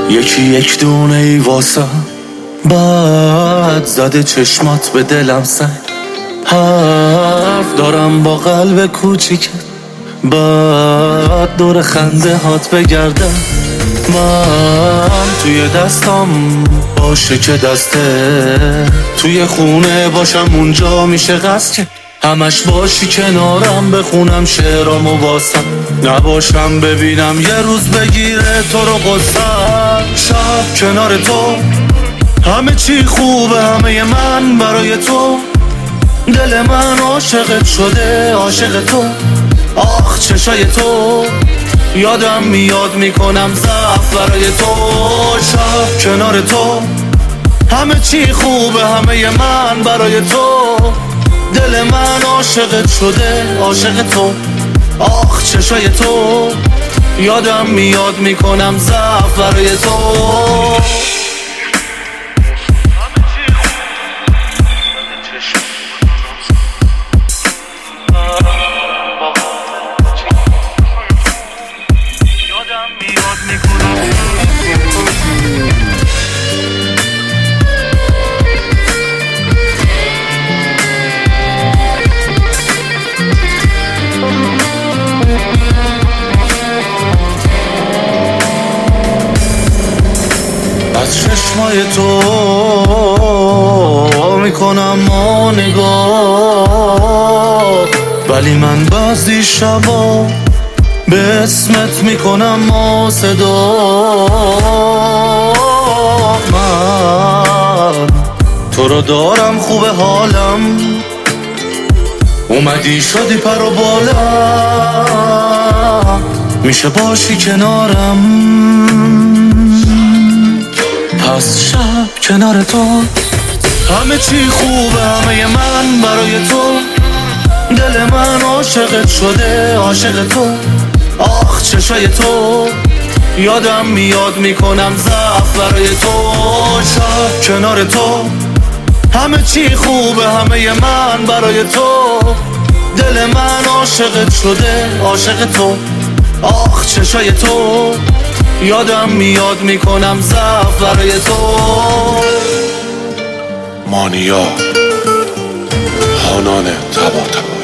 یکی یک دونه ای واسه بعد زده چشمات به دلم سن حرف دارم با قلب کوچیکت بعد دور خنده هات بگردم من توی دستم باشه که دسته توی خونه باشم اونجا میشه قصد که همش باشی کنارم بخونم شعرامو واسم نباشم ببینم یه روز بگیره تو رو قصد شب کنار تو همه چی خوبه همه من برای تو دل من عاشقت شده عاشق تو آخ چشای تو یادم میاد میکنم ضعف برای تو شب کنار تو همه چی خوبه همه من برای تو دل من عاشقت شده عاشق تو آخ چشای تو یادم میاد میکنم ضعف برای تو از چشمای تو میکنم ما نگاه ولی من بعضی شبا به اسمت میکنم ما صدا من تو رو دارم خوبه حالم اومدی شدی پر و بالم میشه باشی کنارم پس شب کنار تو همه چی خوبه همه من برای تو دل من عاشقت شده عاشق تو آخ چشای تو یادم میاد میکنم ضعف برای تو شب کنار تو همه چی خوبه همه من برای تو دل من عاشقت شده عاشق تو آخ چشای تو یادم میاد میکنم ضعف برای تو مانیا هانان طباطبا